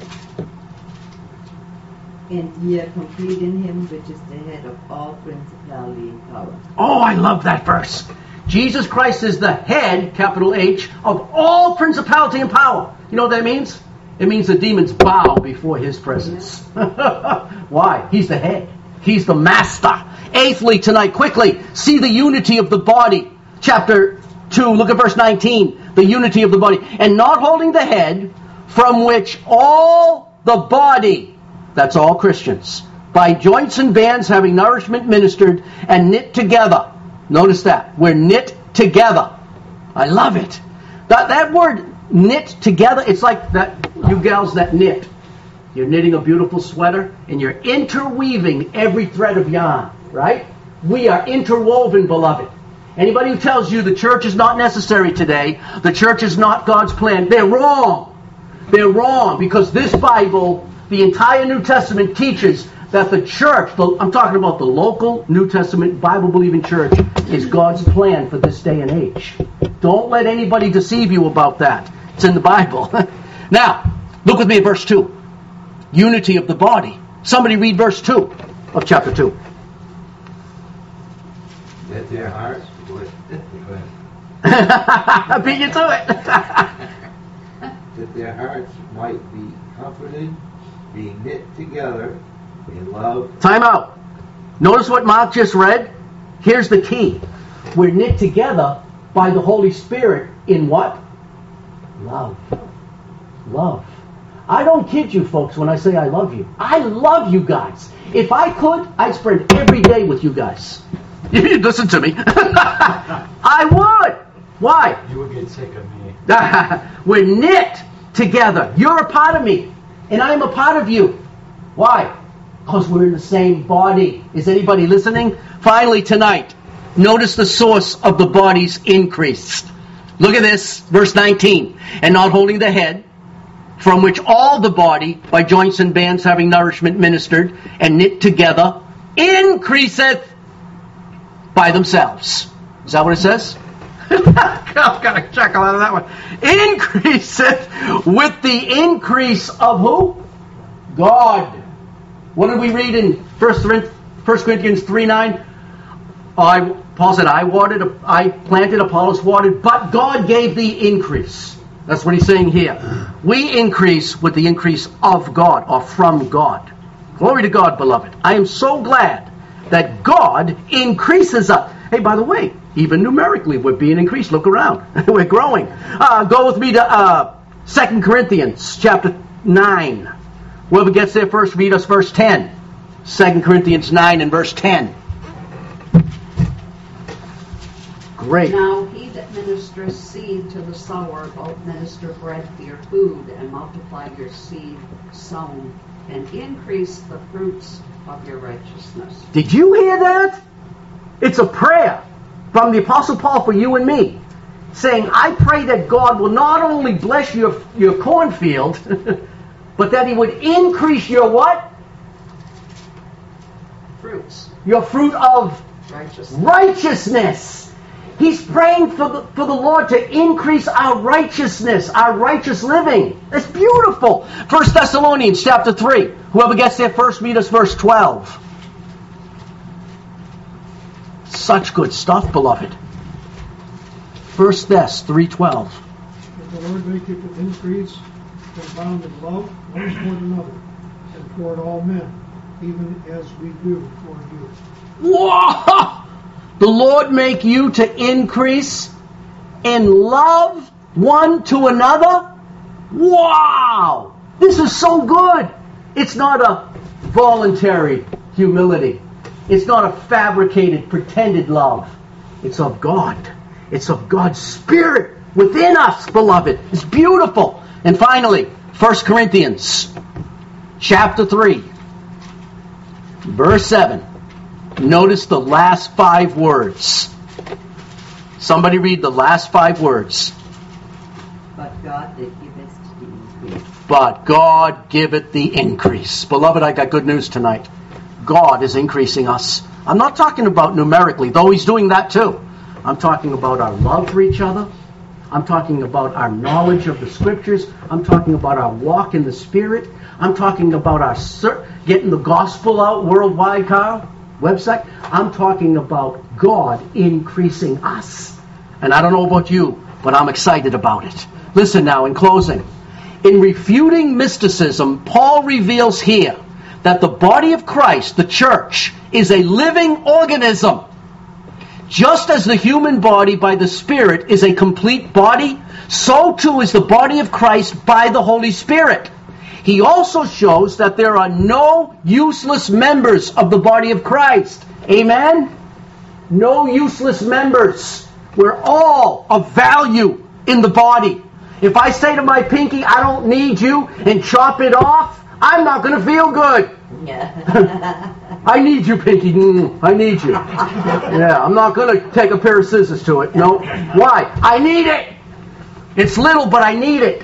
And ye are complete in him which is the head of all principality and power. Oh, I love that verse. Jesus Christ is the head, capital H, of all principality and power. You know what that means? It means the demons bow before his presence. Why? He's the head. He's the master. Eighthly, tonight, quickly, see the unity of the body. Chapter two, look at verse nineteen. The unity of the body. And not holding the head, from which all the body, that's all Christians, by joints and bands having nourishment ministered and knit together. Notice that. We're knit together. I love it. That, that word knit together, it's like that you gals that knit. You're knitting a beautiful sweater and you're interweaving every thread of yarn, right? We are interwoven, beloved. Anybody who tells you the church is not necessary today, the church is not God's plan, they're wrong. They're wrong, because this Bible, the entire New Testament, teaches that the church, the, I'm talking about the local New Testament Bible-believing church, is God's plan for this day and age. Don't let anybody deceive you about that. It's in the Bible. Now, look with me at verse two. Unity of the body. Somebody read verse two of chapter two. That their hearts, go ahead. Beat you to it. That their hearts might be comforted, being knit together in love. Time out. Notice what Mark just read? Here's the key. We're knit together by the Holy Spirit in what? Love. Love. I don't kid you, folks, when I say I love you. I love you guys. If I could, I'd spend every day with you guys. You'd listen to me. I would. Why? You would get sick of me. We're knit together. You're a part of me, and I'm a part of you. Why? Because we're in the same body. Is anybody listening? Finally, tonight, notice the source of the body's increase. Look at this, verse nineteen. And not holding the head, from which all the body, by joints and bands having nourishment ministered, and knit together, increaseth by themselves. Is that what it says? I've got a chuckle out of that one. Increaseth with the increase of who? God. What did we read in First Corinthians three nine? I, Paul said, I watered, I planted, Apollos watered, but God gave the increase. That's what he's saying here. We increase with the increase of God, or from God. Glory to God, beloved. I am so glad that God increases us. Hey, by the way, even numerically, we're being increased. Look around. We're growing. Uh, go with me to uh, Second Corinthians chapter nine. Whoever gets there first, read us verse ten. Second Corinthians nine and verse ten. Great. Now he that ministereth seed to the sower, both minister bread for your food, and multiply your seed sown, and increase the fruits of your righteousness. Did you hear that? It's a prayer from the Apostle Paul for you and me, saying, I pray that God will not only bless your, your cornfield, but that he would increase your what? Fruits. Your fruit of Righteousness. righteousness. He's praying for the, for the Lord to increase our righteousness, our righteous living. That's beautiful. First Thessalonians chapter three. Whoever gets there first, read us verse twelve. Such good stuff, beloved. First Thess three twelve. That the Lord make you to increase and abound in love one toward another, and toward all men, even as we do toward you. Whoa! The Lord make you to increase in love one to another? Wow! This is so good. It's not a voluntary humility. It's not a fabricated, pretended love. It's of God. It's of God's Spirit within us, beloved. It's beautiful. And finally, First Corinthians chapter three, verse seven. Notice the last five words. Somebody read the last five words. But God that giveth the increase. But God giveth the increase. Beloved, I got good news tonight. God is increasing us. I'm not talking about numerically, though he's doing that too. I'm talking about our love for each other, I'm talking about our knowledge of the Scriptures. I'm talking about our walk in the Spirit. I'm talking about our ser- getting the gospel out worldwide, Carl, website. I'm talking about God increasing us. And I don't know about you, but I'm excited about it. Listen now, in closing. In refuting mysticism, Paul reveals here that the body of Christ, the church, is a living organism. Just as the human body by the Spirit is a complete body, so too is the body of Christ by the Holy Spirit. He also shows that there are no useless members of the body of Christ. Amen? No useless members. We're all of value in the body. If I say to my pinky, I don't need you, and chop it off, I'm not going to feel good. I need you, pinky. Mm, I need you. Yeah, I'm not going to take a pair of scissors to it. No. Why? I need it. It's little, but I need it.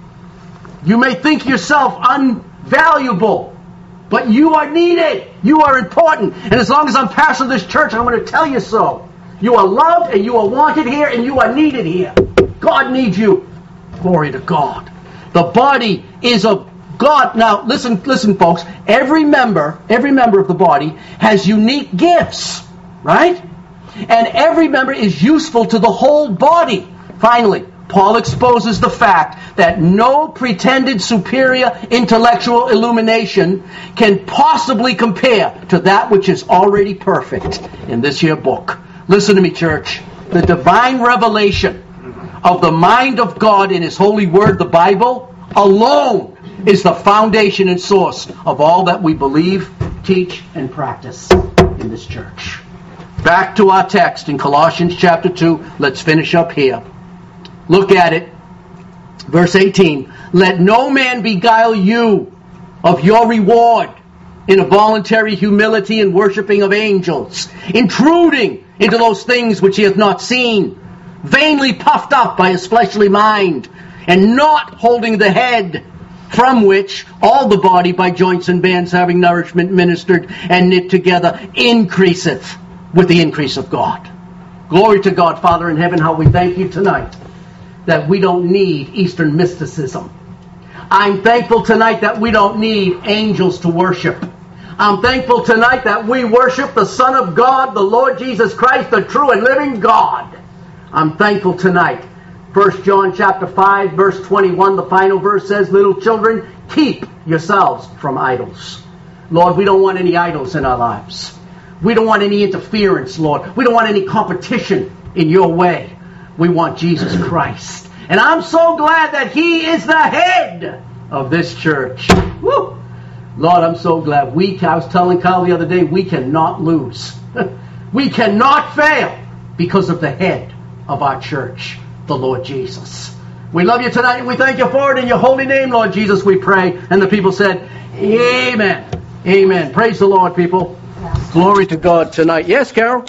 You may think yourself unvaluable, but you are needed. You are important. And as long as I'm pastor of this church, I'm going to tell you so. You are loved, and you are wanted here, and you are needed here. God needs you. Glory to God. The body is of God. Now, listen, listen, folks. Every member, every member of the body has unique gifts, right? And every member is useful to the whole body. Finally, Paul exposes the fact that no pretended superior intellectual illumination can possibly compare to that which is already perfect in this here book. Listen to me, church. The divine revelation of the mind of God in His holy word, the Bible, alone is the foundation and source of all that we believe, teach, and practice in this church. Back to our text in Colossians chapter two. Let's finish up here. Look at it. Verse eighteen. Let no man beguile you of your reward in a voluntary humility and worshiping of angels, intruding into those things which he hath not seen, vainly puffed up by his fleshly mind, and not holding the head, from which all the body by joints and bands having nourishment ministered and knit together increaseth with the increase of God. Glory to God, Father in heaven, how we thank you tonight that we don't need Eastern mysticism. I'm thankful tonight that we don't need angels to worship. I'm thankful tonight that we worship the Son of God, the Lord Jesus Christ, the true and living God. I'm thankful tonight. First John chapter five, verse twenty-one, the final verse says, little children, keep yourselves from idols. Lord, we don't want any idols in our lives. We don't want any interference, Lord. We don't want any competition in your way. We want Jesus Christ. And I'm so glad that He is the head of this church. Woo! Lord, I'm so glad. We, I was telling Kyle the other day, we cannot lose. We cannot fail because of the head of our church, the Lord Jesus. We love you tonight and we thank you for it. In your holy name, Lord Jesus, we pray. And the people said, amen. Amen. Praise the Lord, people. Glory to God tonight. Yes, Carol?